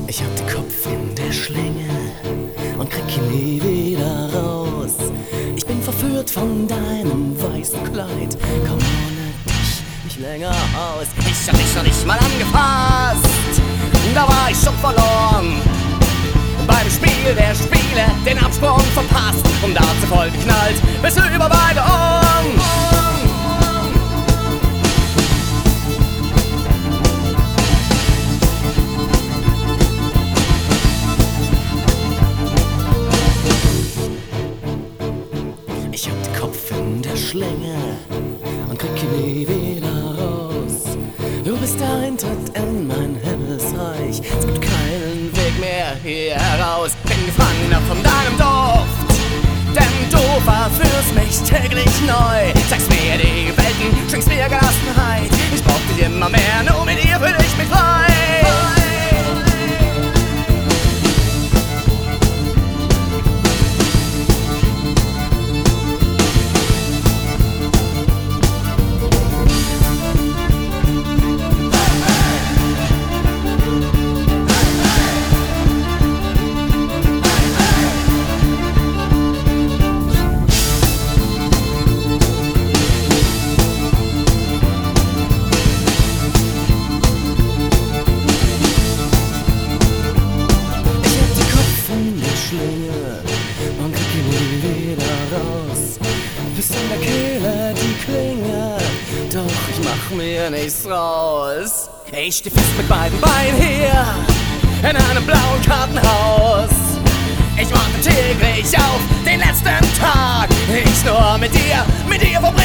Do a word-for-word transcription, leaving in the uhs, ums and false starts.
Ich hab den Kopf in der Schlinge und krieg ihn nie wieder raus. Ich bin verführt von deinem weißen Kleid, komm ohne dich nicht länger aus. Ich hab dich noch nicht mal angefasst, da war ich schon verloren. Beim Spiel der Spiele den Absprung verpasst und dazu voll geknallt bis über beide Ohren. Ich hab den Kopf in der Schlinge und krieg ihn nie wieder raus. Du bist der Eintritt in mein Himmelsreich, es gibt keinen Weg mehr hier heraus. Bin Gefangener von deinem Duft, denn du verführst mich täglich neu. Zeigst mir die Welten, schenkst mir Gelassenheit. Ich brauch dich immer mehr, nur mit dir fühl ich mich frei. Und krieg ihn nie wieder raus. Bis in der Kehle die Klinge, doch ich mach mir nichts raus. Ich steh fest mit beiden Beinen hier in einem blauen Kartenhaus. Ich warte täglich auf den letzten Tag. Ich nur mit dir, mit dir verbringe